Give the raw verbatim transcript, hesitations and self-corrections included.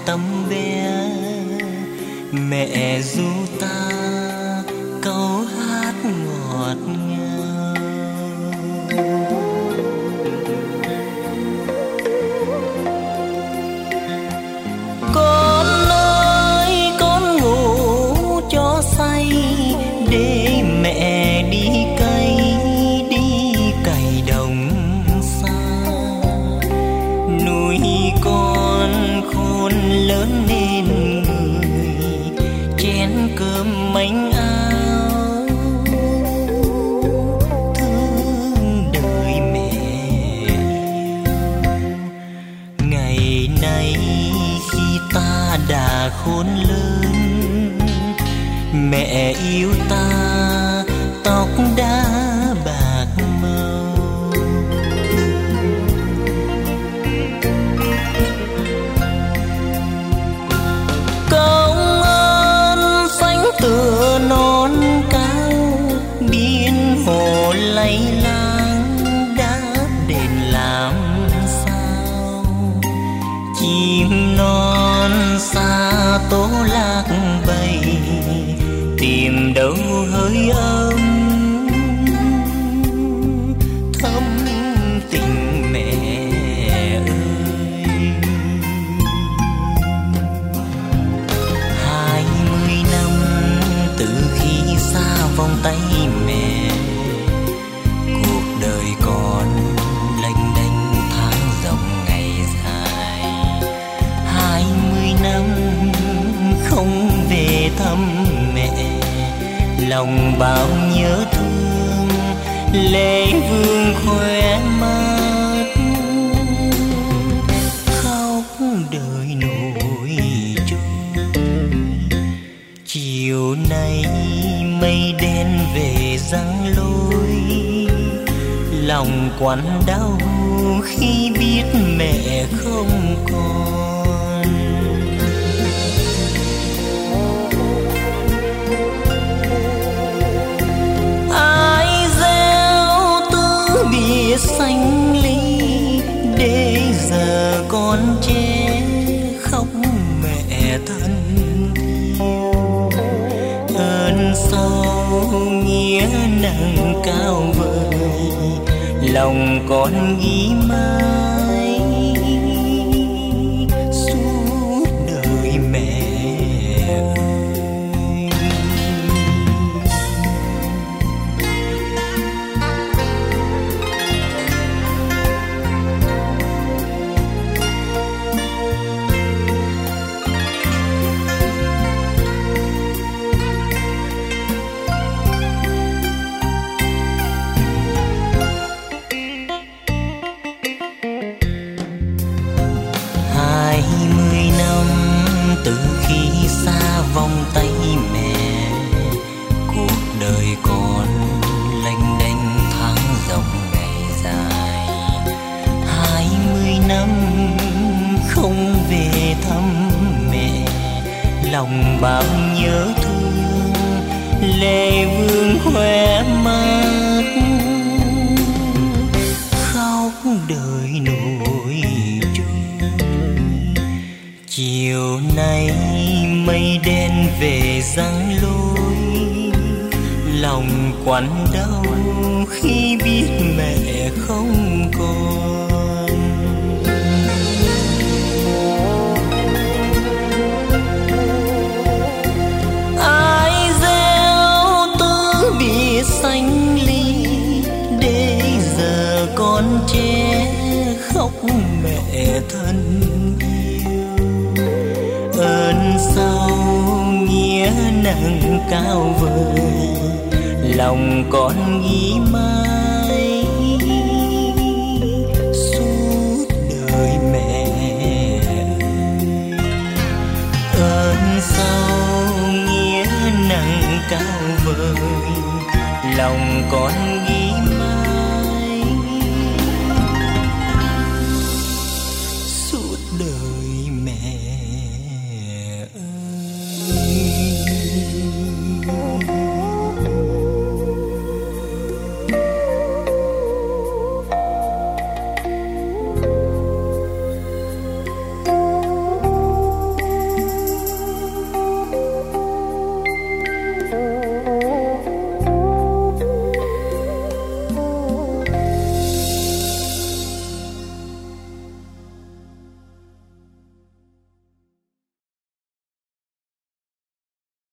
tấm vé, mẹ ru ta câu hát ngọt ngào. Con ơi con ngủ cho say, để mẹ đi cày đi cày đồng xa. Nuôi con khôn lớn nên người, chén cơm manh áo, thương đời mẹ yêu. Ngày nay khi ta đã khôn lớn, mẹ yêu ta tóc đã bạc màu. Công ơn xanh tựa non cao, biên hồ lay lang đã đền làm sao. Chim non xa tố lạc bay, tìm đâu hơi ấm thấm tình mẹ ơi. Hai mươi năm từ khi xa vòng tay mẹ, cuộc đời còn lênh đênh tháng rộng ngày dài. Hai mươi năm không về thăm mẹ, lòng bao nhớ thương lệ vương khóe mắt. Khóc đời nổi trôi, chiều nay mây đen về giăng lối. Lòng quặn đau khi biết mẹ không còn. Xanh ly để giờ con che khóc mẹ thân yêu. Ơn sâu nghĩa nặng cao vời, lòng con ghi mãi suốt đời mẹ ơi. Từ khi xa vòng tay mẹ, cuộc đời còn lênh đênh tháng rộng ngày dài. Hai mươi năm không về thăm mẹ, lòng bao nhớ thương lệ vương khóe mắt. Khóc đời nổi trôi, chiều nay mây đen về giăng lối. Lòng quặn đau khi biết mẹ không còn. Ai gieo tứ biệt xanh ly, để giờ con che khóc mẹ thân yêu. Ơn sâu nghĩa nặng cao vời, lòng con ghi mãi suốt đời mẹ ơi. Ơn sâu nghĩa nặng cao vời, lòng con ghi